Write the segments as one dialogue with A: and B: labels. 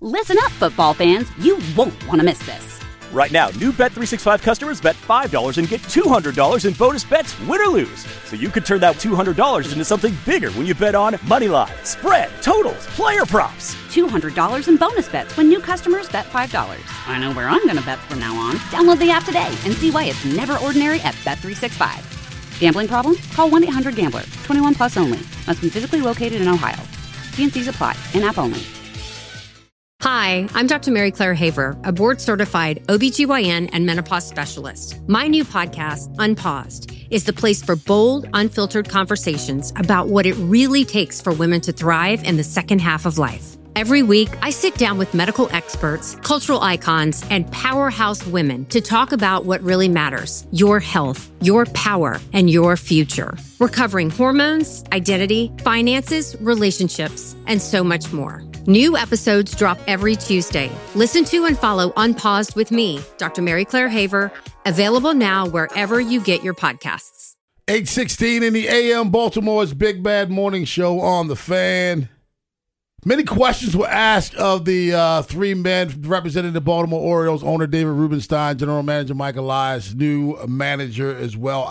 A: Listen up, football fans. You won't want to miss this.
B: Right now, new Bet365 customers bet $5 and get $200 in bonus bets, win or lose. So you could turn that $200 into something bigger when you bet on money line, spread, totals, player props.
A: $200 in bonus bets when new customers bet $5. I know where I'm going to bet from now on. Download the app today and see why it's never ordinary at Bet365. Gambling problem? Call 1-800-GAMBLER. 21 plus only. Must be physically located in Ohio. T&Cs apply. In-app only.
C: Hi, I'm Dr. Mary Claire Haver, a board-certified OBGYN and menopause specialist. My new podcast, Unpaused, is the place for bold, unfiltered conversations about what it really takes for women to thrive in the second half of life. Every week, I sit down with medical experts, cultural icons, and powerhouse women to talk about what really matters: your health, your power, and your future. We're covering hormones, identity, finances, relationships, and so much more. New episodes drop every Tuesday. Listen to and follow Unpaused with me, Dr. Mary Claire Haver, available now wherever you get your podcasts.
D: 8:16 in the AM, Baltimore's Big Bad Morning Show on The Fan. Many questions were asked of the three men representing the Baltimore Orioles, owner David Rubenstein, general manager Mike Elias, new manager as well,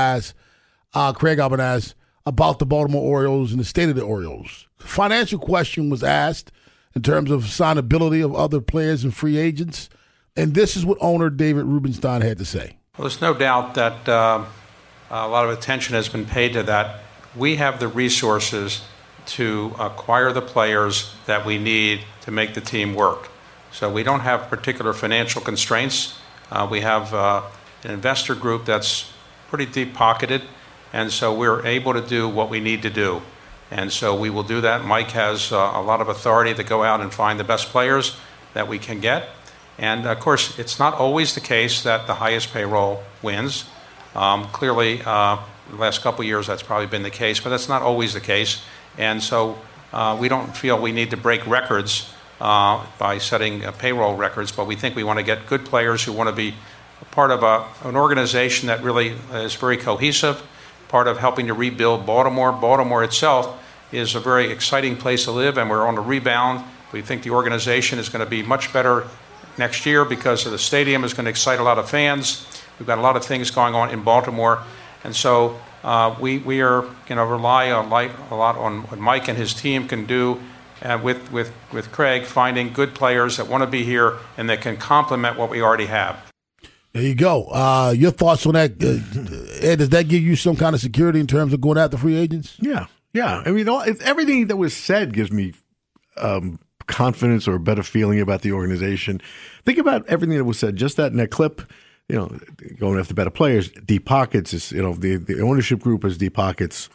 D: Craig Albanaz, about the Baltimore Orioles and the state of the Orioles. Financial question was asked in terms of signability of other players and free agents, and this is what owner David Rubenstein had to say.
E: Well, there's no doubt that a lot of attention has been paid to that. We have the resources to acquire the players that we need to make the team work. So we don't have particular financial constraints. We have an investor group that's pretty deep-pocketed, and so we're able to do what we need to do. And so we will do that. Mike has a lot of authority to go out and find the best players that we can get. And, of course, it's not always the case that the highest payroll wins. Clearly, the last couple of years that's probably been the case, but that's not always the case. And so we don't feel we need to break records by setting payroll records, but we think we want to get good players who want to be part of an organization that really is very cohesive, part of helping to rebuild Baltimore. Baltimore itself is a very exciting place to live, and we're on the rebound. We think the organization is going to be much better next year because of the stadium is going to excite a lot of fans. We've got a lot of things going on in Baltimore, and so we are going to rely a lot on what Mike and his team can do with Craig, finding good players that want to be here and that can complement what we already have.
D: There you go. Your thoughts on that, Ed? Does that give you some kind of security in terms of going after free agents?
F: Yeah. I mean, everything that was said gives me confidence or a better feeling about the organization. Think about everything that was said. Just that in that clip, going after better players, deep pockets is, the ownership group is deep pockets.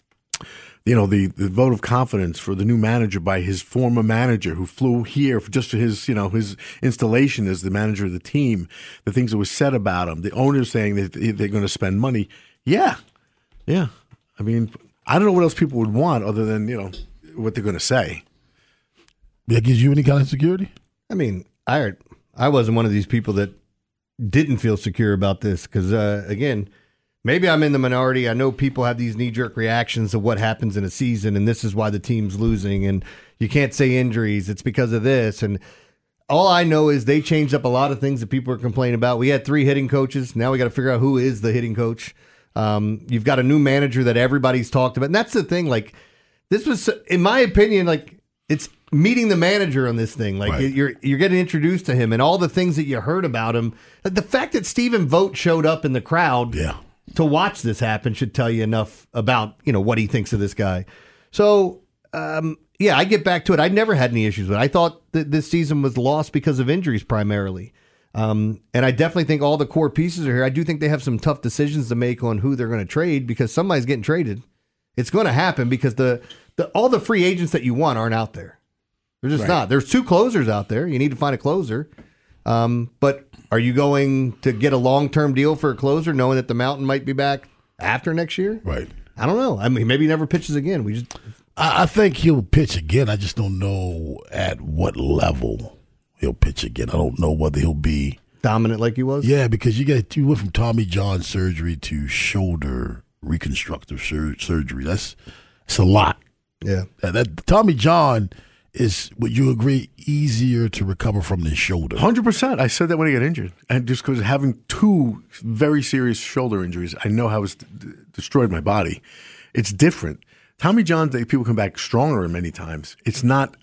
F: The vote of confidence for the new manager by his former manager who flew here just for his installation as the manager of the team, the things that were said about him, the owners saying that they're going to spend money. Yeah. I mean, I don't know what else people would want other than, what they're going to say.
D: That gives you any kind of security?
G: I mean, I wasn't one of these people that didn't feel secure about this because, again, maybe I'm in the minority. I know people have these knee-jerk reactions to what happens in a season, and this is why the team's losing, and you can't say injuries. It's because of this. And all I know is they changed up a lot of things that people are complaining about. We had 3 hitting coaches. Now we got to figure out who is the hitting coach. You've got a new manager that everybody's talked about. And that's the thing. Like, this was, in my opinion, like, it's meeting the manager on this thing. Like, right. You're getting introduced to him and all the things that you heard about him. The fact that Stephen Vogt showed up in the crowd to watch this happen should tell you enough about, what he thinks of this guy. So, I get back to it. I never had any issues with it. I thought that this season was lost because of injuries primarily. And I definitely think all the core pieces are here. I do think they have some tough decisions to make on who they're going to trade because somebody's getting traded. It's going to happen because all the free agents that you want aren't out there. They're just not. There's 2 closers out there. You need to find a closer. But are you going to get a long-term deal for a closer knowing that the Mountain might be back after next year?
D: Right.
G: I don't know. I mean, maybe he never pitches again.
D: I think he'll pitch again. I just don't know at what level he'll pitch again. I don't know whether he'll be
G: dominant like he was.
D: Yeah, because you went from Tommy John surgery to shoulder reconstructive surgery. That's a lot.
G: Yeah.
D: That Tommy John would you agree, easier to recover from than shoulder?
F: 100%. I said that when he got injured. And just because having 2 very serious shoulder injuries, I know how it's destroyed my body. It's different. Tommy John, people come back stronger many times. It's not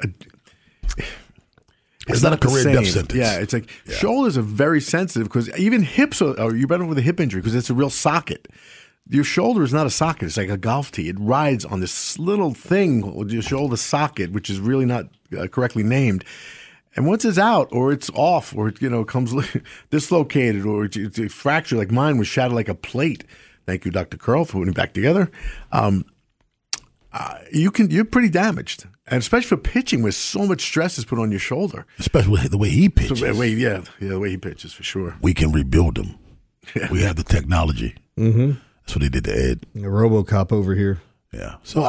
D: a career death sentence.
F: Yeah, it's like shoulders are very sensitive because even hips you're better with a hip injury because it's a real socket. Your shoulder is not a socket. It's like a golf tee. It rides on this little thing with your shoulder socket, which is really not correctly named. And once it's out or it's off or it comes dislocated or it's fractured like mine was shattered like a plate. Thank you, Dr. Curl, for putting it back together. You're pretty damaged. And especially for pitching where so much stress is put on your shoulder.
D: Especially the way he pitches.
F: The way he pitches, for sure.
D: We can rebuild him. Yeah. We have the technology.
G: Mm-hmm.
D: That's what they did to Ed.
G: A RoboCop over here.
D: Yeah. So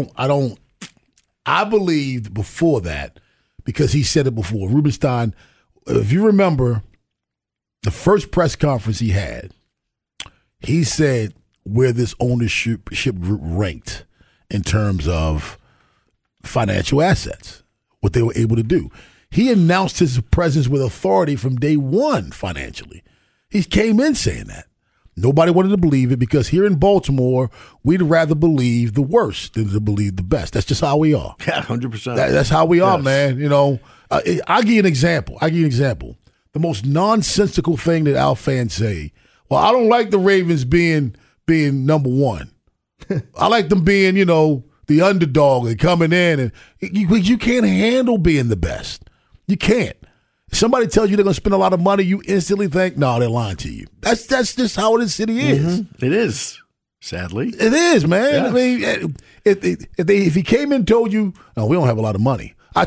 D: I believed before that, because he said it before, Rubenstein, if you remember the first press conference he had, he said where this ownership group ranked in terms of financial assets, what they were able to do. He announced his presence with authority from day one financially. He came in saying that. Nobody wanted to believe it because here in Baltimore, we'd rather believe the worst than to believe the best. That's just how we are.
F: Yeah, 100%.
D: That's how we are, man. I'll give you an example. The most nonsensical thing that our fans say, well, I don't like the Ravens being number one. I like them being, the underdog and coming in. And you can't handle being the best. You can't. If somebody tells you they're going to spend a lot of money, you instantly think, no, they're lying to you. That's just how this city is.
F: Mm-hmm. It is, sadly.
D: It is, man.
F: Yes.
D: I mean, if he came in and told you, no, we don't have a lot of money. We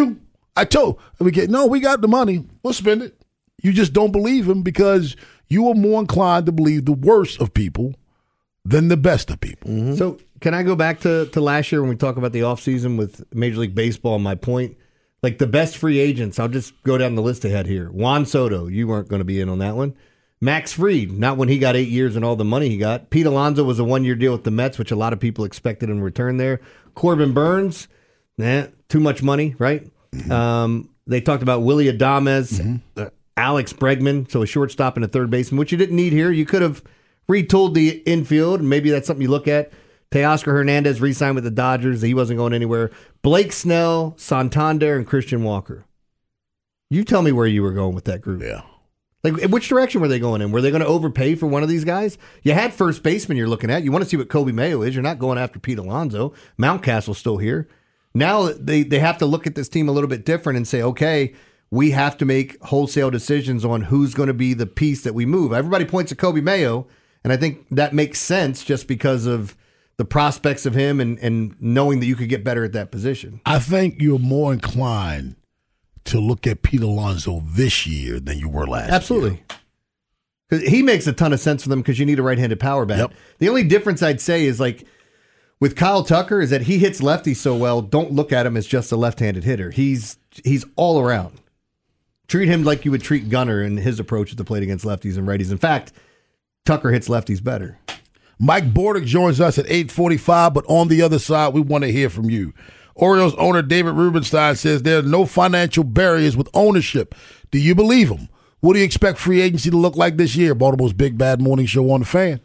D: got the money. We'll spend it. You just don't believe him because you are more inclined to believe the worst of people than the best of people.
G: Mm-hmm. So can I go back to last year when we talk about the offseason with Major League Baseball? My point, like the best free agents, I'll just go down the list ahead here. Juan Soto, you weren't going to be in on that one. Max Fried, not when he got 8 years and all the money he got. Pete Alonso was a 1-year deal with the Mets, which a lot of people expected in return there. Corbin Burns, too much money, right? Mm-hmm. They talked about Willie Adames, Alex Bregman, so a shortstop and a third baseman, which you didn't need here. You could have retooled the infield, and maybe that's something you look at. Teoscar Hernandez re-signed with the Dodgers. He wasn't going anywhere. Blake Snell, Santander, and Christian Walker. You tell me where you were going with that group.
D: Yeah.
G: Like, which direction were they going in? Were they going to overpay for one of these guys? You had first baseman you're looking at. You want to see what Kobe Mayo is. You're not going after Pete Alonso. Mountcastle's still here. Now they have to look at this team a little bit different and say, okay, we have to make wholesale decisions on who's going to be the piece that we move. Everybody points at Kobe Mayo, and I think that makes sense just because of the prospects of him and knowing that you could get better at that position.
D: I think you're more inclined to look at Pete Alonso this year than you were last year.
G: Absolutely. He makes a ton of sense for them because you need a right-handed power bat. Yep. The only difference I'd say is like with Kyle Tucker is that he hits lefties so well, don't look at him as just a left-handed hitter. He's all around. Treat him like you would treat Gunnar in his approach at the plate against lefties and righties. In fact, Tucker hits lefties better.
D: Mike Bordick joins us at 8:45, but on the other side, we want to hear from you. Orioles owner David Rubenstein says there are no financial barriers with ownership. Do you believe him? What do you expect free agency to look like this year? Baltimore's Big Bad Morning Show on The Fan.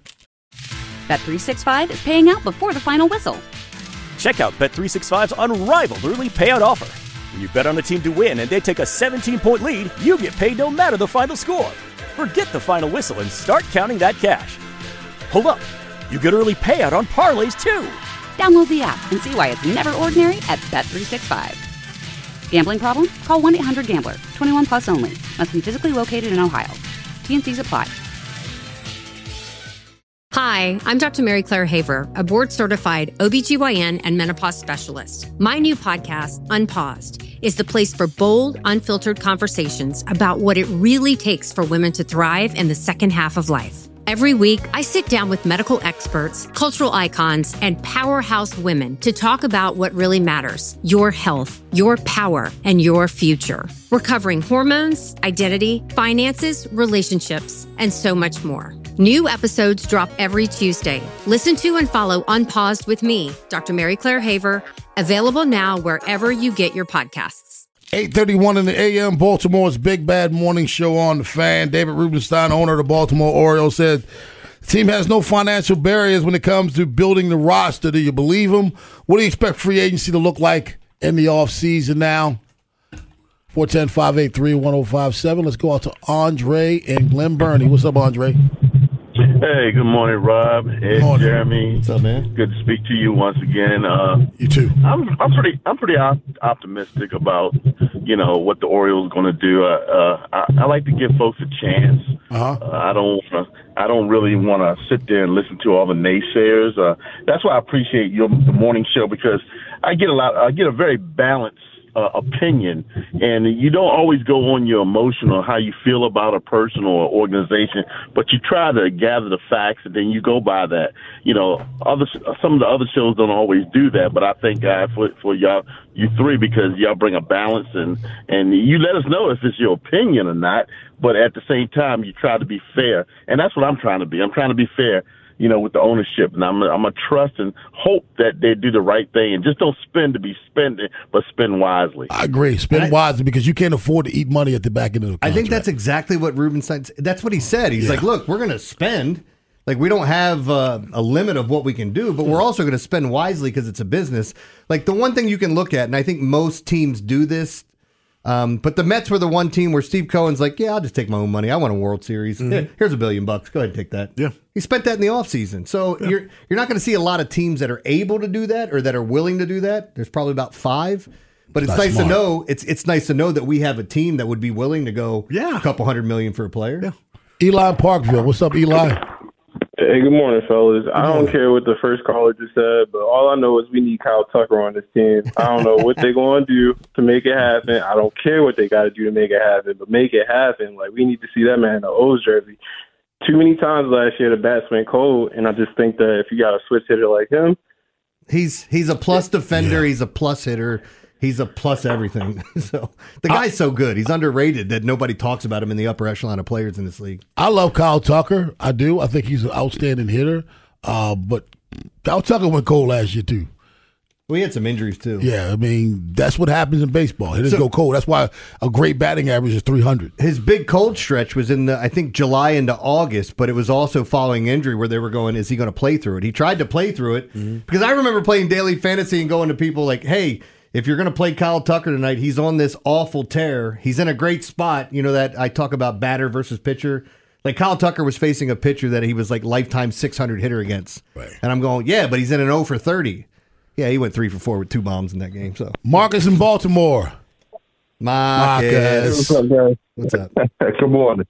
A: Bet365 is paying out before the final whistle.
B: Check out Bet365's unrivaled early payout offer. When you bet on a team to win and they take a 17-point lead, you get paid no matter the final score. Forget the final whistle and start counting that cash. Hold up. You get early payout on parlays, too.
A: Download the app and see why it's never ordinary at Bet365. Gambling problem? Call 1-800-GAMBLER. 21 plus only. Must be physically located in Ohio. T&Cs apply.
C: Hi, I'm Dr. Mary Claire Haver, a board-certified OBGYN and menopause specialist. My new podcast, Unpaused, is the place for bold, unfiltered conversations about what it really takes for women to thrive in the second half of life. Every week, I sit down with medical experts, cultural icons, and powerhouse women to talk about what really matters: your health, your power, and your future. We're covering hormones, identity, finances, relationships, and so much more. New episodes drop every Tuesday. Listen to and follow Unpaused with me, Dr. Mary Claire Haver, Available now wherever you get your podcasts.
D: 8:31 in the a.m. Baltimore's Big Bad Morning Show on the Fan. David Rubenstein, owner of the Baltimore Orioles, said the team has no financial barriers when it comes to building the roster. Do you believe him? What do you expect free agency to look like in the offseason now? 410-583-1057. Let's go out to Andre and Glen Burnie. What's up, Andre?
H: Hey, good morning, Rob. Ed, Jeremy.
G: What's up, man?
H: Good to speak to you once again.
D: You too.
H: I'm pretty optimistic about what the Orioles going to do. I like to give folks a chance. I don't really want to sit there and listen to all the naysayers. That's why I appreciate the morning show, because I get a very balanced opinion, and you don't always go on your emotion or how you feel about a person or organization, but you try to gather the facts and then you go by that. Some of the other shows don't always do that, but I thank God for y'all, you three, because y'all bring a balance and you let us know if it's your opinion or not, but at the same time you try to be fair, and that's what I'm trying to be. I'm trying to be fair, with the ownership, and I'm a trust and hope that they do the right thing and just don't spend to be spending, but spend wisely.
D: I agree. Spend wisely, because you can't afford to eat money at the back end of the contract.
G: I think that's exactly what Rubenstein. That's what he said. He's like, look, we're going to spend. Like, we don't have a limit of what we can do, but we're also going to spend wisely because it's a business. Like, the one thing you can look at, and I think most teams do this, but the Mets were the one team where Steve Cohen's like, yeah, I'll just take my own money. I want a World Series. Mm-hmm. Here's $1 billion. Go ahead and take that. Yeah. He spent that in the offseason. So you're not going to see a lot of teams that are able to do that or that are willing to do that. There's probably about 5. But it's nice to know. It's nice to know that we have a team that would be willing to go a couple $100 million for a player. Yeah.
D: Eli Parkville. What's up, Eli?
I: Hey, good morning, fellas. I don't care what the first caller just said, but all I know is we need Kyle Tucker on this team. I don't know what they're going to do to make it happen. I don't care what they got to do to make it happen, but make it happen. Like, we need to see that man in the O's jersey. Too many times last year the bats went cold, and I just think that if you got a switch hitter like him,
G: he's a plus defender. Yeah. He's a plus hitter. He's a plus everything. So the guy's so good. He's underrated that nobody talks about him in the upper echelon of players in this league.
D: I love Kyle Tucker. I do. I think he's an outstanding hitter. But Kyle Tucker went cold last year too.
G: Well, he had some injuries too.
D: Yeah, I mean, that's what happens in baseball. Hitters go cold. That's why a great batting average is 300.
G: His big cold stretch was in I think July into August, but it was also following injury where they were going, is he going to play through it? He tried to play through it because I remember playing daily fantasy and going to people like, hey, if you're going to play Kyle Tucker tonight, he's on this awful tear. He's in a great spot. You know that I talk about batter versus pitcher. Like, Kyle Tucker was facing a pitcher that he was like lifetime 600 hitter against. Right. And I'm going, yeah, but he's in an 0 for 30. Yeah, he went 3 for 4 with 2 bombs in that game. So
D: Marcus in Baltimore.
G: Marcus.
I: What's up, guys?
G: What's up?
I: Good morning.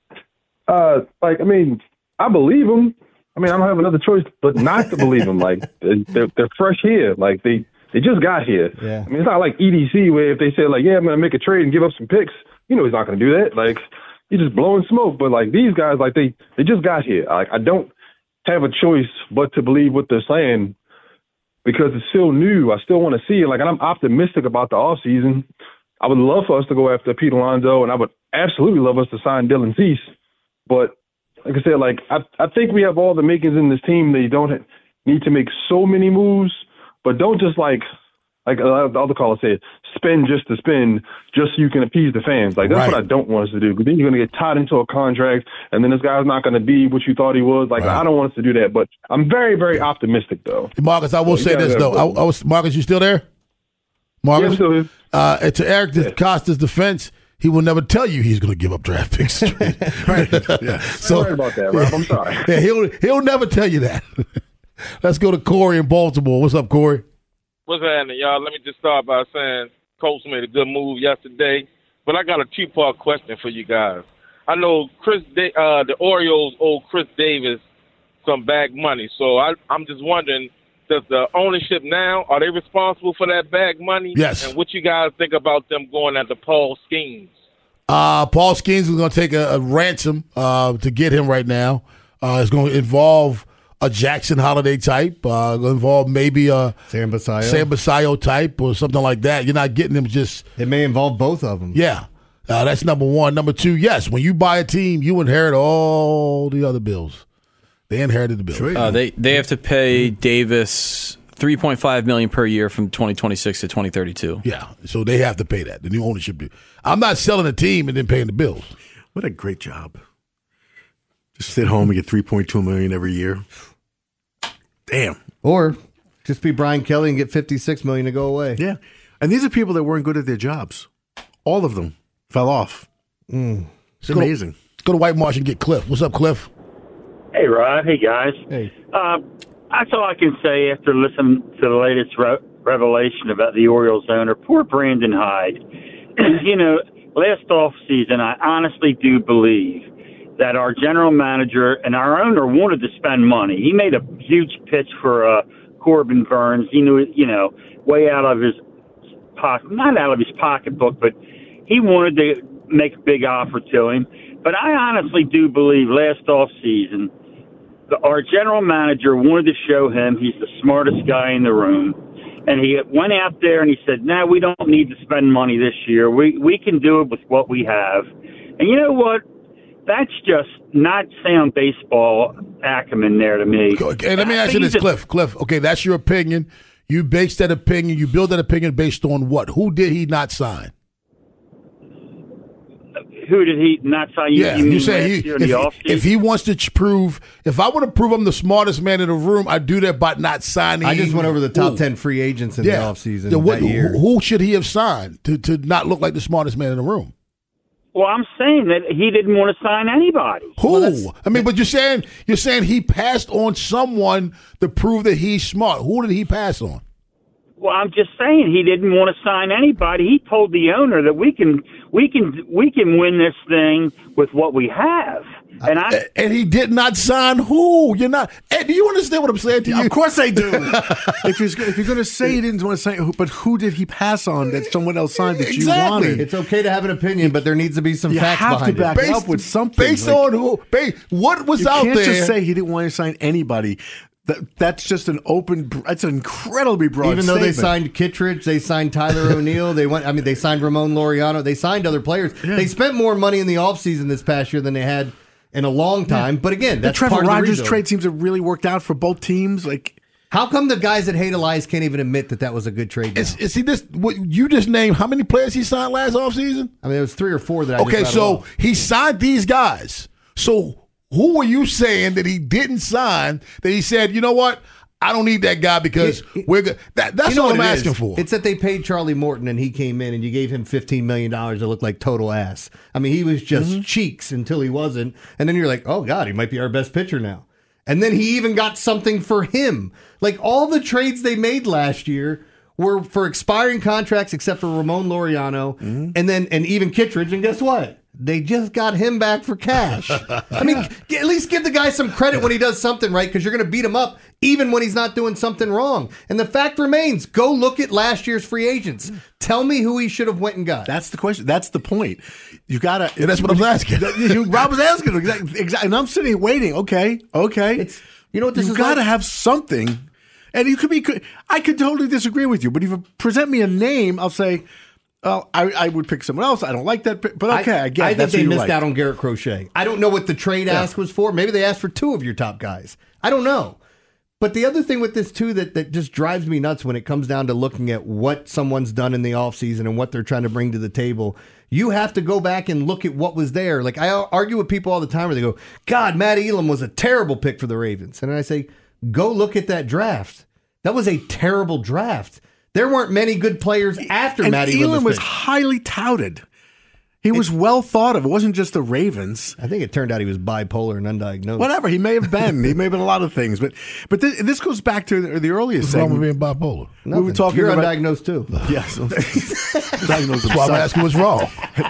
I: I believe him. I don't have another choice but not to believe him. Like, they're fresh here. Like, they just got here. Yeah. It's not like EDC where if they say, like, yeah, I'm going to make a trade and give up some picks, he's not going to do that. Like, he's just blowing smoke. But, like, these guys, like, they just got here. Like, I don't have a choice but to believe what they're saying because it's still new. I still want to see it. Like, and I'm optimistic about the offseason. I would love for us to go after Pete Alonso, and I would absolutely love us to sign Dylan Cease. But, like I said, like, I think we have all the makings in this team that you don't need to make so many moves. But don't just like the other caller said, spend just to spend, just so you can appease the fans. Like, that's what I don't want us to do. Because then you're going to get tied into a contract, and then this guy's not going to be what you thought he was. Like, I don't want us to do that. But I'm very, very optimistic, though.
D: Marcus, I will say this, though. Marcus, you still there? Marcus?
I: Yeah, I'm still here.
D: To Eric Costa's defense, he will never tell you he's going to give up draft picks.
I: Right. Yeah. Sorry about that, Rob. I'm sorry.
D: Yeah, he'll never tell you that. Let's go to Corey in Baltimore. What's up, Corey?
J: What's happening, y'all? Let me just start by saying Colts made a good move yesterday, but I got a 2-part question for you guys. I know the Orioles owe Chris Davis some bag money, so I'm just wondering, does the ownership now, are they responsible for that bag money?
D: Yes.
J: And what you guys think about them going after Paul Skeens?
D: Paul Skeens is going to take a ransom to get him right now. It's going to involve a Jackson Holiday type, going to involve maybe a Sam Basayo type or something like that. You're not getting them just.
G: It may involve both of them.
D: Yeah. That's number one. Number two, yes, when you buy a team, you inherit all the other bills. They inherited the bills.
K: They have to pay Davis $3 $3.5 million per year from 2026 to 2032.
D: Yeah, so they have to pay that. The new ownership do. I'm not selling a team and then paying the bills.
F: What a great job. Just sit home and get $3.2 million every year. Damn.
G: Or just be Brian Kelly and get $56 million to go away.
F: Yeah. And these are people that weren't good at their jobs. All of them fell off. It's amazing.
D: Let's go to White Marsh and get Cliff. What's up, Cliff?
L: Hey, Rod. Hey, guys.
G: Hey.
L: That's all I can say after listening to the latest revelation about the Orioles owner. Poor Brandon Hyde. Last offseason, I honestly do believe that our general manager and our owner wanted to spend money. He made a huge pitch for Corbin Burns. He knew, way out of his pocket, not out of his pocketbook, but he wanted to make a big offer to him. But I honestly do believe last offseason, our general manager wanted to show him he's the smartest guy in the room. And he went out there and he said, no, we don't need to spend money this year. We can do it with what we have. And you know what? That's just not sound baseball acumen there to me.
D: Okay, let me ask you this, Cliff. Okay, that's your opinion. You base that opinion. You build that opinion based on what? Who did he not sign?
L: Who did he not sign?
D: You say if he wants to prove, if I want to prove I'm the smartest man in the room, I do that by not signing.
G: I just went over the top 10 free agents in the offseason that year.
D: Who should he have signed to not look like the smartest man in the room?
L: Well, I'm saying that he didn't want to sign anybody.
D: Who? But you're saying he passed on someone to prove that he's smart. Who did he pass on?
L: Well, I'm just saying he didn't want to sign anybody. He told the owner that we can win this thing with what we have.
D: And he did not sign who? You're not. Ed, do you understand what I'm saying to you?
F: Of course I do. if you're going to say he didn't want to sign, but who did he pass on that someone else signed that you wanted?
G: It's okay to have an opinion, but there needs to be some facts behind it.
F: You have to back it up with something.
D: Based on who? What was out there?
F: You can't just say he didn't want to sign anybody. That's just that's an incredibly broad
G: Even though
F: statement.
G: they signed Kittredge, they signed Tyler O'Neill, they signed Ramon Laureano, they signed other players. Yeah. They spent more money in the offseason this past year than they had in a long time. Yeah. But again, that's
F: the Trevor
G: part of the
F: Rogers
G: rebuild.
F: trade seems to have really worked out for both teams.
G: How come the guys that hate Elias can't even admit that was a good trade?
D: Is he this? What you just named? How many players he signed last offseason?
G: There was 3 or 4 that I
D: Okay, so he signed these guys. So who are you saying that he didn't sign? That he said, you know what? I don't need that guy because we're good. That's all I'm asking for.
G: It's that they paid Charlie Morton and he came in and you gave him $15 million to look like total ass. He was just cheeks until he wasn't. And then you're like, oh, God, he might be our best pitcher now. And then he even got something for him. Like all the trades they made last year were for expiring contracts except for Ramon Laureano and even Kittredge. And guess what? They just got him back for cash. At least give the guy some credit when he does something right, because you're going to beat him up even when he's not doing something wrong. And the fact remains, go look at last year's free agents. Tell me who he should have went and got.
F: That's the question. That's the point. You got to.
D: Yeah, that's what I was asking.
F: Rob was asking. Exactly. And I'm sitting waiting. Okay.
G: You know what this is?
F: You got to have something. And you could be. I could totally disagree with you, but if you present me a name, I'll say, well, I would pick someone else. I don't like that, but okay, I get it.
G: I think they missed out on Garrett Crochet. I don't know what the trade ask was for. Maybe they asked for 2 of your top guys. I don't know. But the other thing with this, too, that just drives me nuts when it comes down to looking at what someone's done in the offseason and what they're trying to bring to the table, you have to go back and look at what was there. Like, I argue with people all the time where they go, God, Matt Elam was a terrible pick for the Ravens. And I say, go look at that draft. That was a terrible draft. There weren't many good players after Matt Elam.
F: Elam was highly touted. He was well thought of. It wasn't just the Ravens.
G: I think it turned out he was bipolar and undiagnosed.
F: Whatever. He may have been. He may have been a lot of things. But this goes back to the earliest segment.
D: What's wrong with being bipolar?
G: Nothing.
F: We were talking
G: You're
F: about
G: undiagnosed too.
F: Yes.
D: That's why I'm asking what's wrong.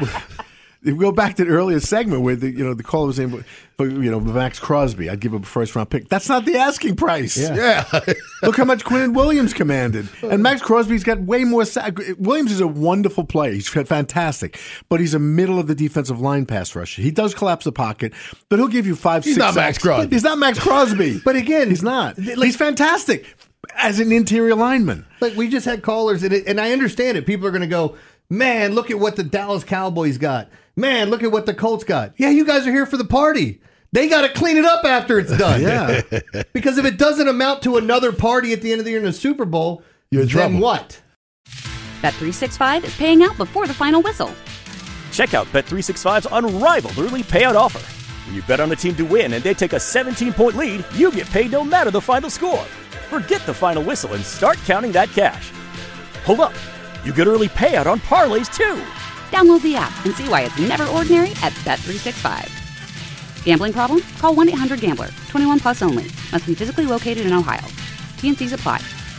F: If we go back to the earlier segment where the caller was saying, Max Crosby, I'd give him a first-round pick. That's not the asking price.
D: Yeah.
F: Look how much Quinn Williams commanded. And Max Crosby's got way more. Williams is a wonderful player. He's fantastic. But he's a middle of the defensive line pass rusher. He does collapse the pocket, but he'll give you 5, 6
D: He's not Max Crosby.
F: He's not Max Crosby.
G: But again,
F: he's not. He's fantastic as an interior lineman.
G: Like, we just had callers, and I understand it. People are going to go, man, look at what the Dallas Cowboys got. Man, look at what the Colts got. Yeah, you guys are here for the party. They got to clean it up after it's done.
F: Yeah.
G: Because if it doesn't amount to another party at the end of the year in the Super Bowl,
D: You're in
G: then
D: trouble.
G: what?
A: Bet365 is paying out before the final whistle.
B: Check out Bet365's unrivaled early payout offer. When you bet on a team to win and they take a 17-point lead, you get paid no matter the final score. Forget the final whistle and start counting that cash. Hold up. You get early payout on parlays, too.
A: Download the app and see why it's never ordinary at Bet365. Gambling problem? Call 1-800-GAMBLER. 21 plus only. Must be physically located in Ohio. T&Cs apply.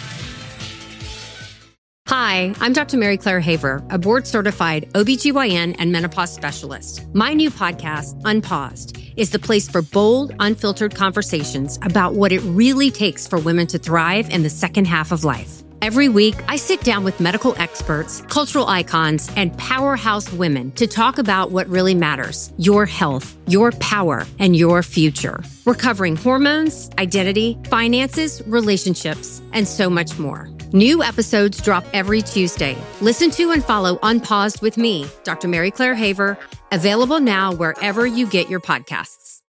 C: Hi, I'm Dr. Mary Claire Haver, a board-certified OBGYN and menopause specialist. My new podcast, Unpaused, is the place for bold, unfiltered conversations about what it really takes for women to thrive in the second half of life. Every week, I sit down with medical experts, cultural icons, and powerhouse women to talk about what really matters: your health, your power, and your future. We're covering hormones, identity, finances, relationships, and so much more. New episodes drop every Tuesday. Listen to and follow Unpaused with me, Dr. Mary Claire Haver, available now wherever you get your podcasts.